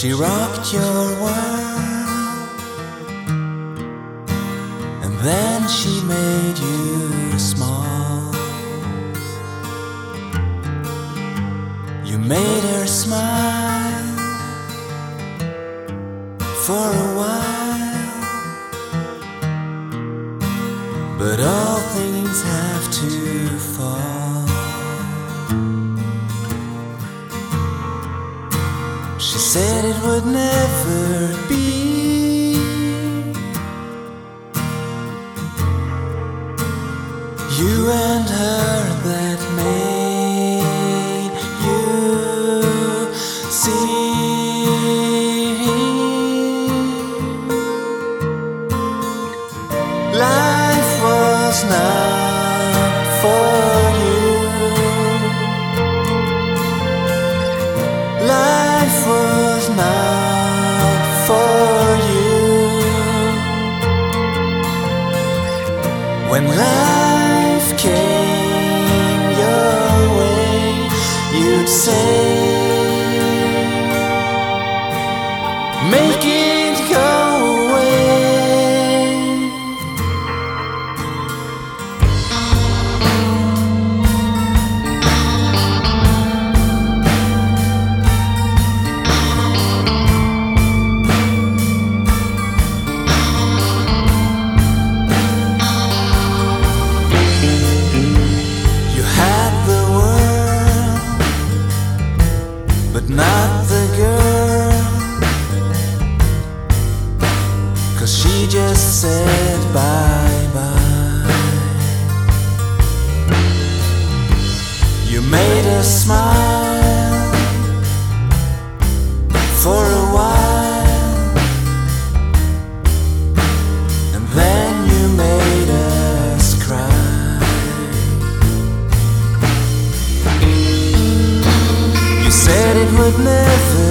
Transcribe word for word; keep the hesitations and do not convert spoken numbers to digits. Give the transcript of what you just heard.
She rocked your world, and then she made you small. You made her smile for a while, but all things have to fall. She said it would never be. You and her that made you see. Life was not for you. Life was not for you. When life came your way, you'd say, make it go away. But not the girl, 'cause she just said bye-bye. You made her smile for a while, and then you made us cry. You said it would never